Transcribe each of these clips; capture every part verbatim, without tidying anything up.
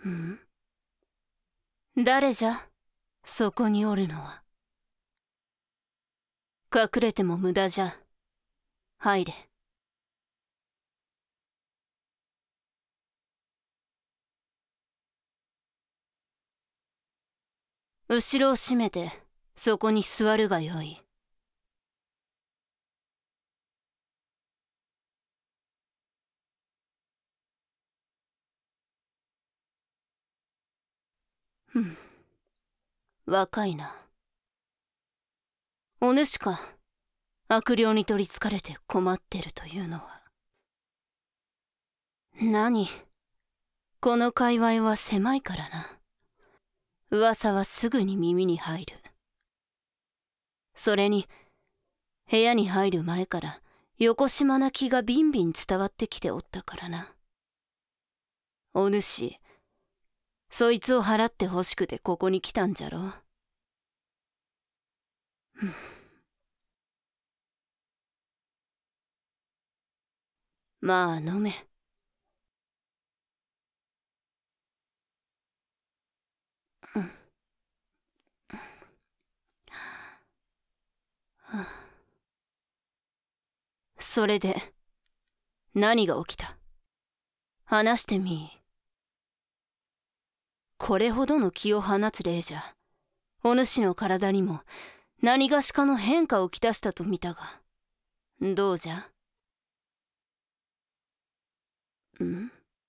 ん？誰じゃ、そこにおるのは。隠れても無駄じゃ。入れ。後ろを閉めて、そこに座るがよい。ふん。若いな。お主か。悪霊に取りつかれて困ってるというのは。何？この界隈は狭いからな。噂はすぐに耳に入る。それに、部屋に入る前からよこしまな気がビンビン伝わってきておったからな。お主、そいつを払ってほしくてここに来たんじゃろう。まあ飲め。うん。それで何が起きた？話してみい。これほどの気を放つ霊じゃ、お主の体にも何がしかの変化をきたしたと見たが、どうじゃ？ん？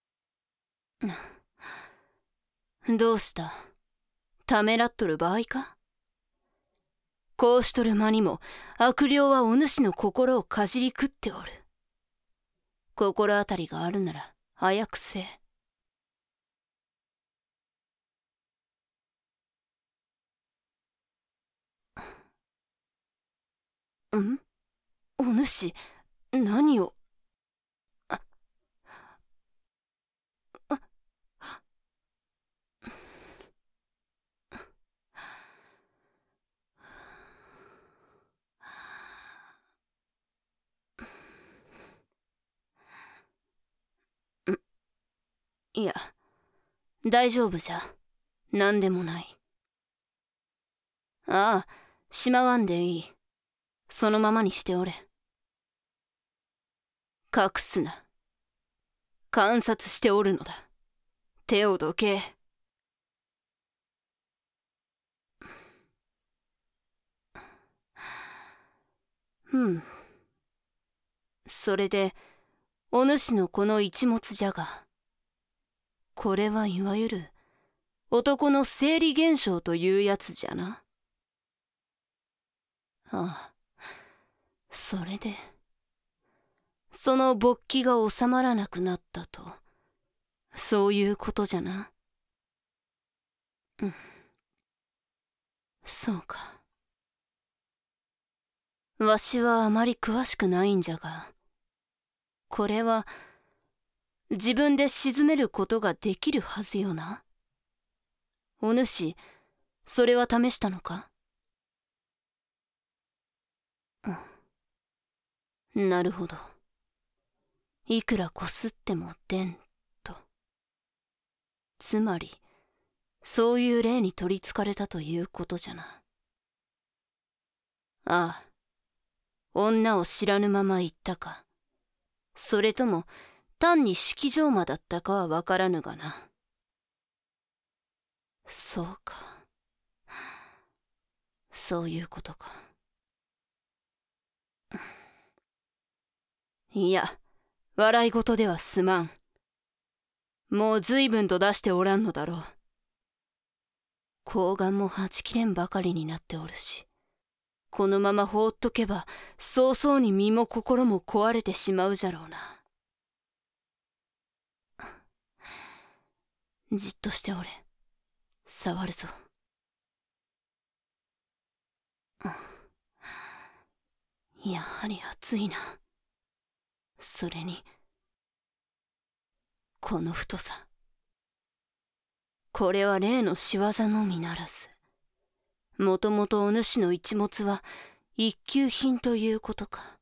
どうした？ためらっとる場合か？こうしとる間にも悪霊はお主の心をかじり食っておる。心当たりがあるなら早くせえ。ん？お主、何を？ああいや、大丈夫じゃ。何でもない。ああ、しまわんでいい。そのままにしておれ。隠すな。観察しておるのだ。手をどけ。ふん。それで、お主のこの一物じゃが、これはいわゆる男の生理現象というやつじゃな。ああ、それで、その勃起が収まらなくなったと、そういうことじゃな。うん。そうか。わしはあまり詳しくないんじゃが、これは自分で沈めることができるはずよな。お主、それは試したのか？うん。なるほど。いくらこすっても出んと。つまり、そういう霊に取りつかれたということじゃな。ああ、女を知らぬまま行ったか、それとも単に式場魔だったかはわからぬがな。そうか。そういうことか。いや、笑い事ではすまん。もう随分と出しておらんのだろう。睾丸もはちきれんばかりになっておるし、このまま放っとけば早々に身も心も壊れてしまうじゃろうな。じっとしておれ。触るぞ。やはり熱いな。それに、この太さ。これは例の仕業のみならず、もともとお主の一物は一級品ということか。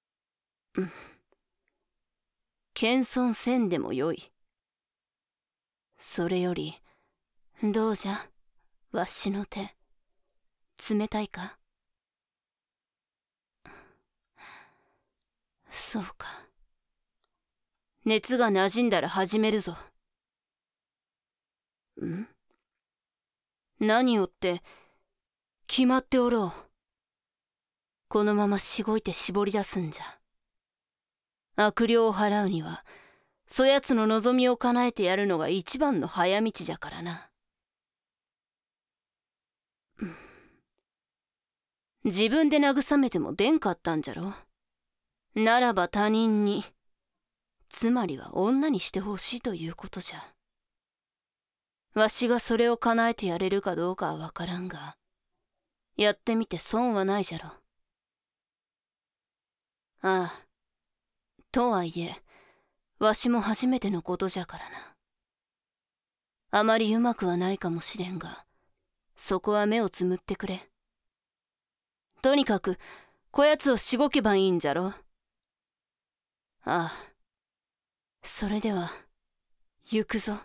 うん。謙遜せんでもよい。 それより、どうじゃ、わしの手。冷たいか？そうか。熱が馴染んだら始めるぞ。ん？何をって、決まっておろう。このまましごいて絞り出すんじゃ。悪霊を払うには、そやつの望みを叶えてやるのが一番の早道じゃからな。自分で慰めても出んかったんじゃろ。ならば他人に、つまりは女にしてほしいということじゃ。わしがそれを叶えてやれるかどうかはわからんが、やってみて損はないじゃろ。ああ。とはいえ、わしも初めてのことじゃからな。あまりうまくはないかもしれんが、そこは目をつむってくれ。とにかく、こやつをしごけばいいんじゃろ。ああ。それでは、行くぞ。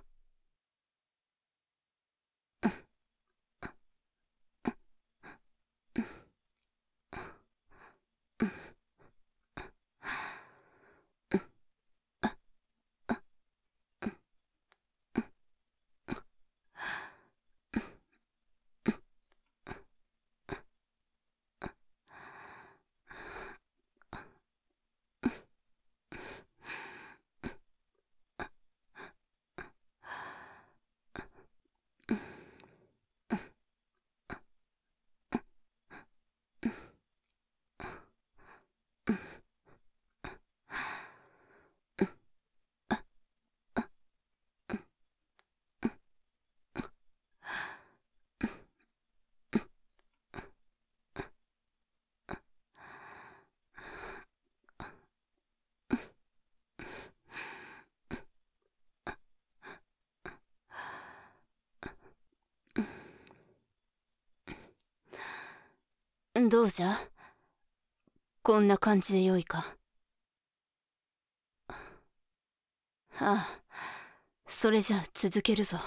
どうじゃ？こんな感じでよいか？ああ、それじゃあ続けるぞ。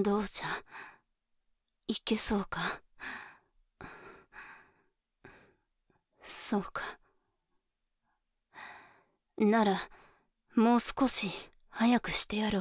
どうじゃ、いけそうか。そうか。ならもう少し早くしてやろう。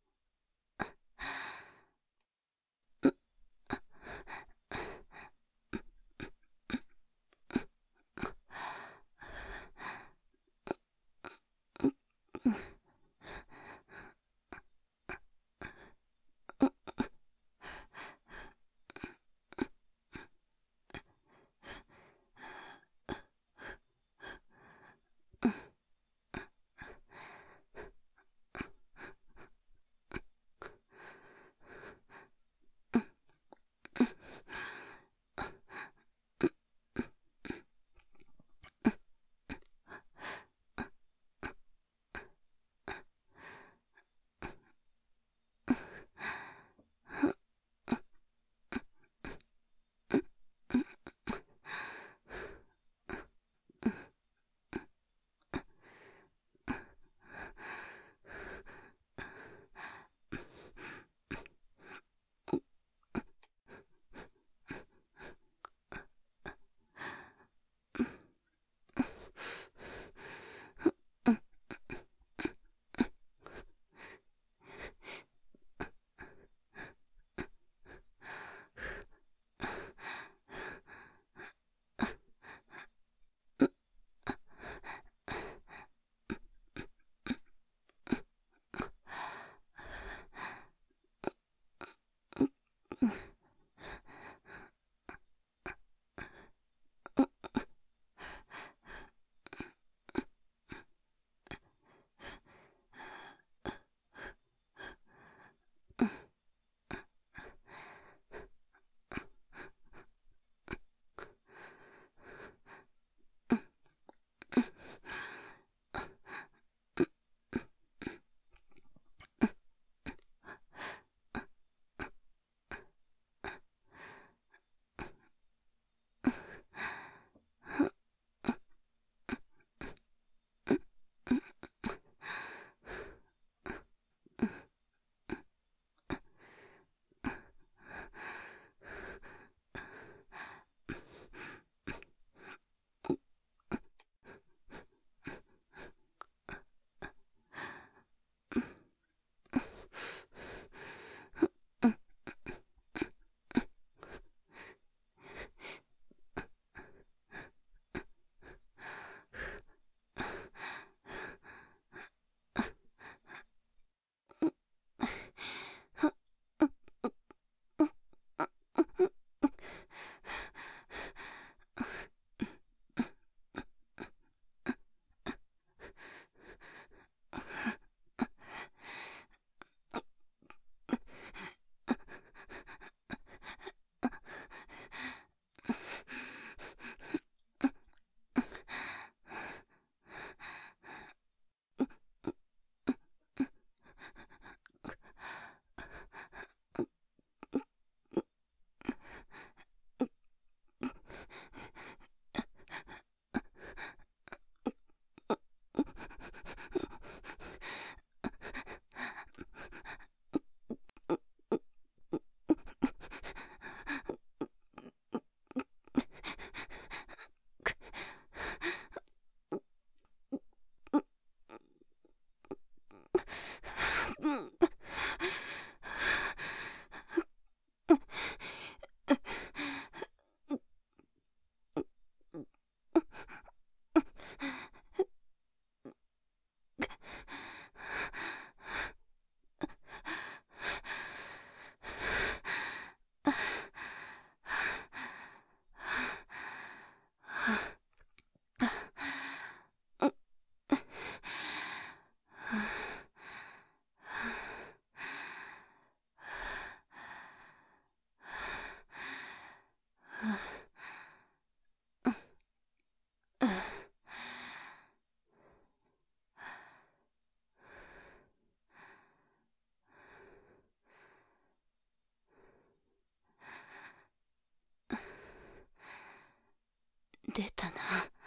出たな。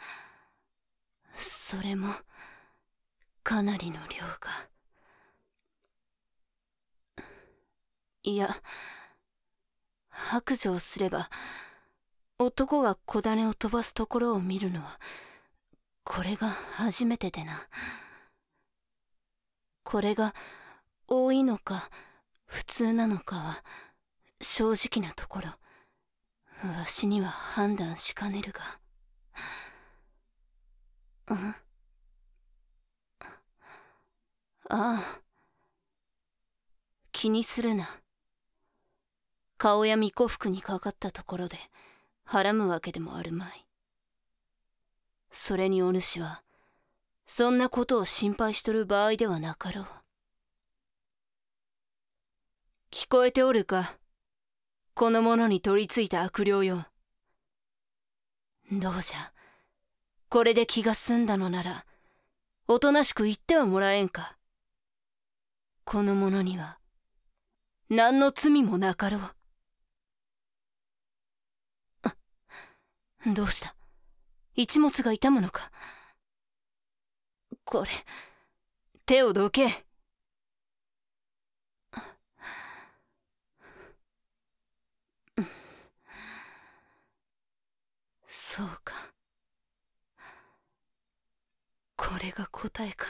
それもかなりの量が。 いや、白状すれば、男が子種を飛ばすところを見るのは、これが初めてでな。これが多いのか普通なのかは正直なところ、わしには判断しかねるが。うん。ああ。気にするな。顔や巫女服にかかったところで、はらむわけでもあるまい。それにお主は、そんなことを心配しとる場合ではなかろう。聞こえておるか、この者に取り付いた悪霊よ。どうじゃ、これで気が済んだのなら、おとなしく言ってはもらえんか。この者には、何の罪もなかろう。どうした、一物が痛むのか。これ、手をどけ。そうか。これが答えか。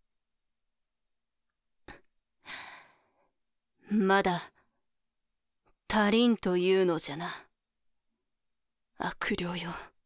まだ足りんというのじゃな、悪霊よ。